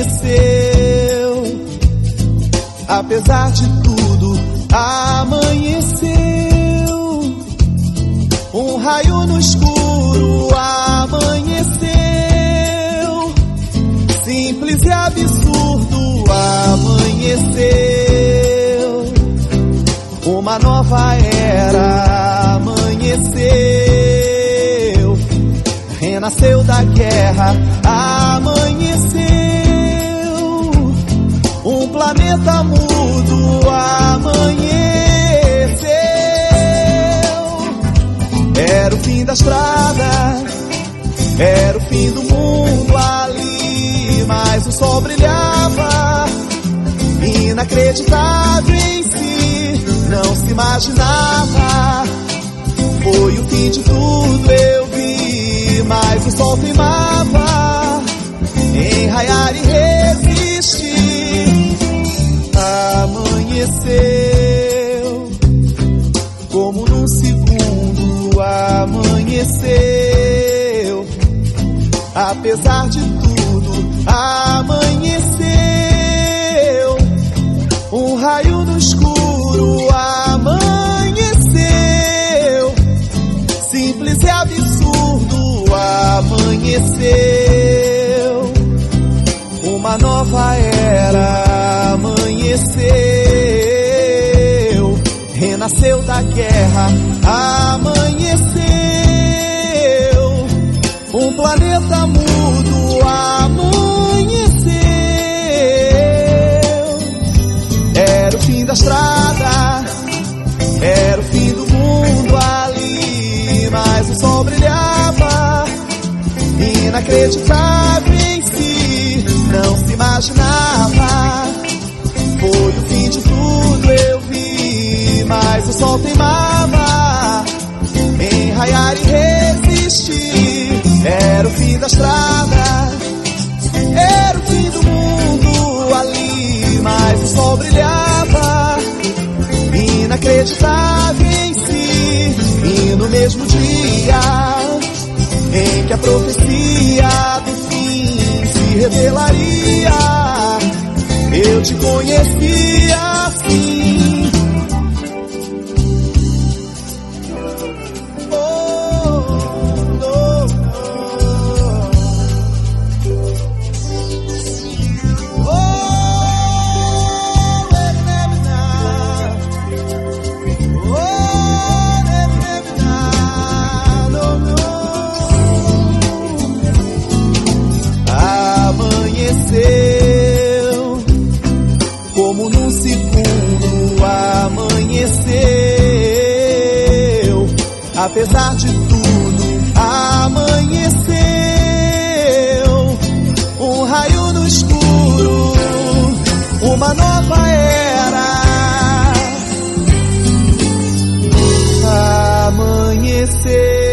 amanheceu. Apesar de tudo, amanheceu. Um raio no escuro amanheceu. Simples e absurdo amanheceu. Uma nova era amanheceu. Renasceu da guerra, amanheceu. Um planeta mudo amanheceu. Era o fim da estrada, era o fim do mundo ali, mas o sol brilhava, inacreditável em si, não se imaginava. Foi o fim de tudo, eu vi, mas o sol teimava em raiar e resistir. Amanheceu, como num segundo amanheceu. Apesar de tudo, amanheceu. Um raio no escuro amanheceu. Simples e absurdo amanheceu. Uma nova era amanheceu. Renasceu da guerra, amanheceu. Um planeta mudo amanheceu. Era o fim da estrada, era o fim do mundo ali, mas o sol brilhava, inacreditável em si, não se imaginava. Foi o fim de tudo, eu vi, mas o sol teimava em raiar e resistir. Era o fim da estrada, era o fim do mundo ali, mas o sol brilhava, inacreditável em si. E no mesmo dia em que a profecia do fim se revelaria, eu te conhecia assim. Como num segundo amanheceu. Apesar de tudo, amanheceu. Um raio no escuro, uma nova era amanheceu.